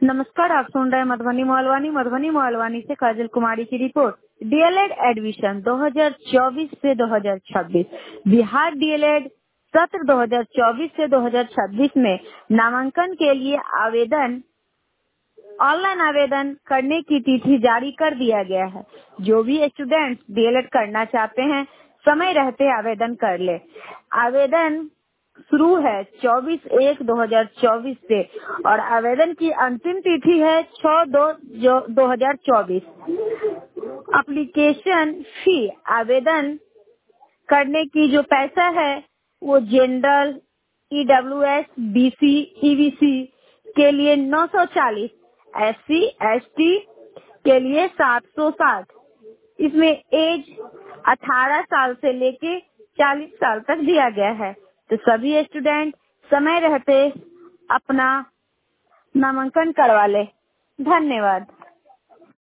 नमस्कार, आप सुन रहे हैं मधुबनी मोहलवानी से काजल कुमारी की रिपोर्ट। डीएलएड एडमिशन 2024 से 2026 बिहार डीएलएड सत्र 2024 से 2026 में नामांकन के लिए ऑनलाइन आवेदन करने की तिथि जारी कर दिया गया है। जो भी स्टूडेंट्स डीएलएड करना चाहते हैं समय रहते आवेदन कर ले। आवेदन शुरू है 24/1/2024 से और आवेदन की अंतिम तिथि है 6/2/2024। एप्लीकेशन फी आवेदन करने की जो पैसा है वो जनरल, ईडब्ल्यूएस, बीसी, ईबीसी के लिए 940, एससी, एसटी के लिए 760। इसमें एज 18 साल से लेके 40 साल तक दिया गया है। तो सभी स्टूडेंट समय रहते अपना नामांकन करवा ले। धन्यवाद।